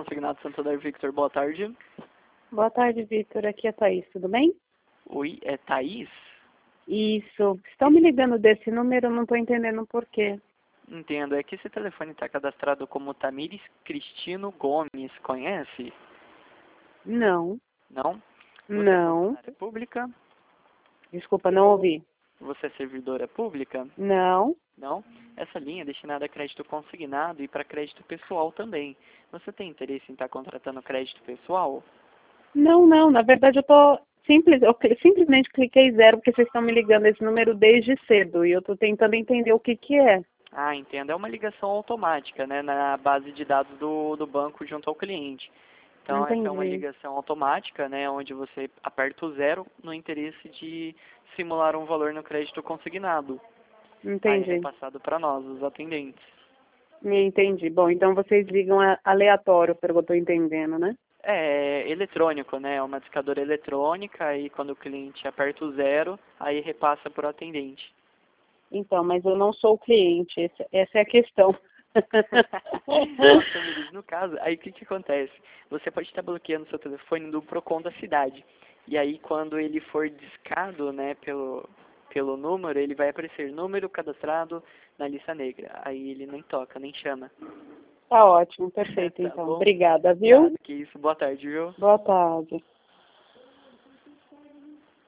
Consignado Santander, Victor, boa tarde. Boa tarde, Victor. Aqui é a Thaís, tudo bem? Oi, é Thaís? Isso. Estão me ligando desse número, eu não estou entendendo por quê. Entendo, é que esse telefone está cadastrado como Tamires Cristino Gomes, conhece? Não. Não? Você é Não. funcionária pública? Desculpa, não ouvi. Você é servidora pública? Não. Não? Essa linha é destinada a crédito consignado e para crédito pessoal também. Você tem interesse em estar contratando crédito pessoal? Não. Na verdade, eu simplesmente cliquei zero porque vocês estão me ligando esse número desde cedo e eu estou tentando entender o que é. Ah, entendo. É uma ligação automática, né, na base de dados do banco junto ao cliente. Então, essa é uma Entendi. ligação automática, né, onde você aperta o zero no interesse de simular um valor no crédito consignado. Aí é Entendi. repassado para nós, os atendentes. Entendi. Bom, então vocês ligam aleatório, pelo que eu estou entendendo, né? É eletrônico, né, é uma discadora eletrônica e quando o cliente aperta o zero, aí repassa para o atendente. Então, mas eu não sou o cliente, essa é a questão. Nossa, Miris, no caso, aí o que acontece? Você pode estar bloqueando seu telefone do Procon da cidade. E aí quando ele for discado, né, pelo número, ele vai aparecer número cadastrado na lista negra. Aí ele nem toca, nem chama. Tá ótimo, perfeito Tá então. bom? Obrigada, viu? Nada, que isso. Boa tarde, viu? Boa tarde.